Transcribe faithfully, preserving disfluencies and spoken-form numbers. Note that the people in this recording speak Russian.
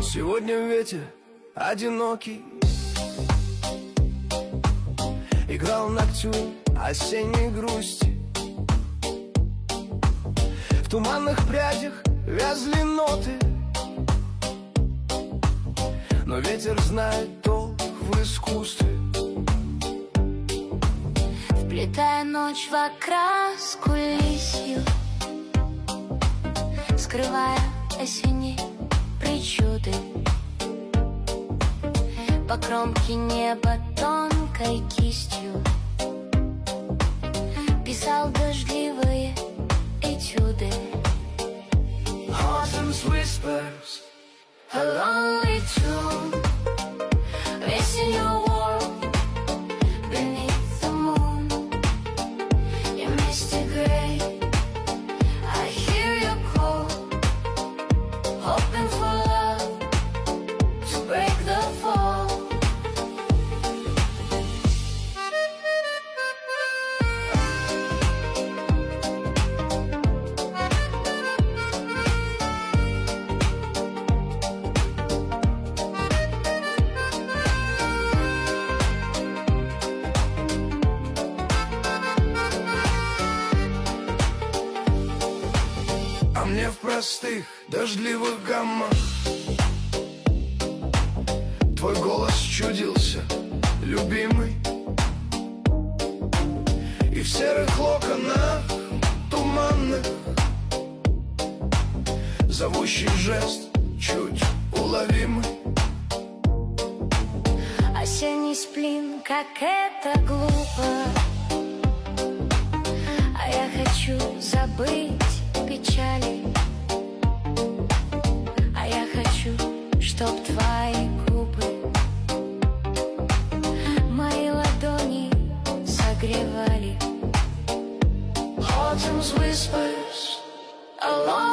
Сегодня ветер одинокий играл ноктюрн осенней грусти. В туманных прядях вязли ноты, но ветер знает толк в искусстве. Вплетая ночь в окраску лисью, скрывая осенние причуды, по кромке неба тонкой кистью писал дождливые этюды. Autumn's whispers, A lonely tune, it's in your world beneath the moon. You misty gray, I hear you call, hoping for love to break the fall. а мне в простых дождливых гаммах твой голос чудился, любимый. И в серых локонах туманных зовущий жест чуть уловимый. Осенний сплин, как это глупо, а я хочу забыть печали, а я хочу, чтоб твои губы мои ладони согревали. Autumn's whispers, Alone